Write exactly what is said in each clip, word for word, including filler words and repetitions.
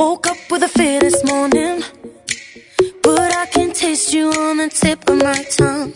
Woke up with a fear this morning, but I can taste you on the tip of my tongue.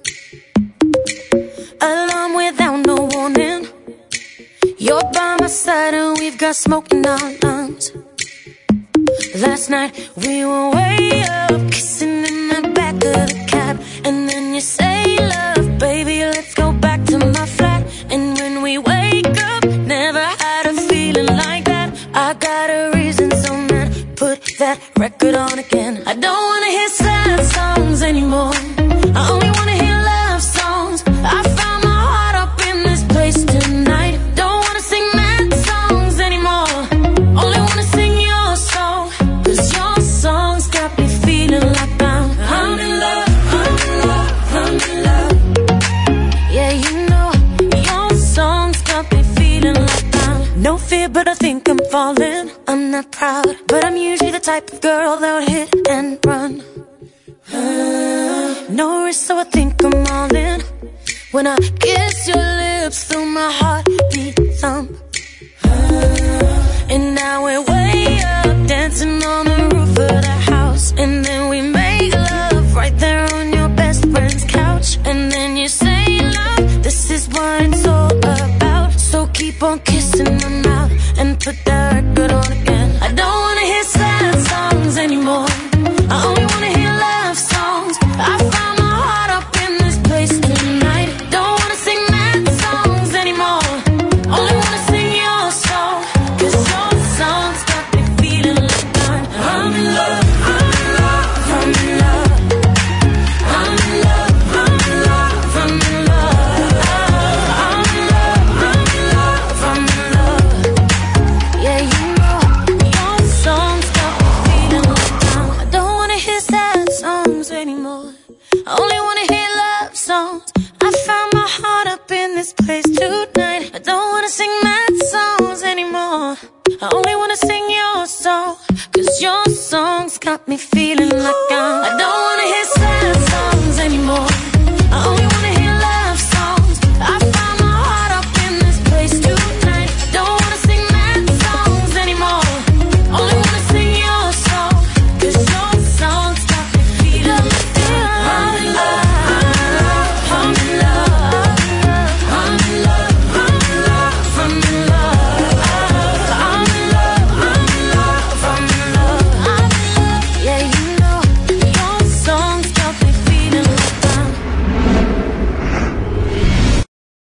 Alarm without no warning, you're by my side and we've got smoke in our lungs. Last night we were way up, kissing in the back of the cab. And then you say, love, baby, let's go back to my flat. And when we wake up, never had a feeling like that. I got a reason, so man, put that record on again. I don't wanna hear sad songs anymore, I only wanna hear love songs. I found my heart up in this place tonight. Don't wanna sing mad songs anymore, only wanna sing your song. Cause your songs got me feeling like I'm, I'm in love, I'm in love, I'm in love. Yeah, you know, your songs got me feeling like I'm no fear, but I think I'm falling. I'm not proud, but I'm usually the type of girl that would hit and run. uh, No risk, so I think I'm all in. When I kiss your lips, feel my heartbeat thump. uh, And now we're way up, dancing on the roof of the house. And then we make love right there on your best friend's couch. And then you say, love, this is what it's all about. So keep on kissing my mouth and put that record on again. I don't wanna hear sad songs anymore, I only wanna hear love songs. I found my heart up in this place tonight. Don't wanna sing mad songs anymore, only wanna sing your song. Cause your songs got me feeling like I'm, I'm in love, I'm in love, I'm in love. I'm in love, I'm in love, I'm in love. I'm in love, I'm in love, I'm in love. Yeah, you know, your songs got me feeling like I'm, I don't wanna hear sad songs anymore, I only wanna hear love songs. I found my heart up in this place tonight. I don't wanna sing mad songs anymore, I only wanna sing your song. Cause your songs got me feeling like I'm, I don't wanna hear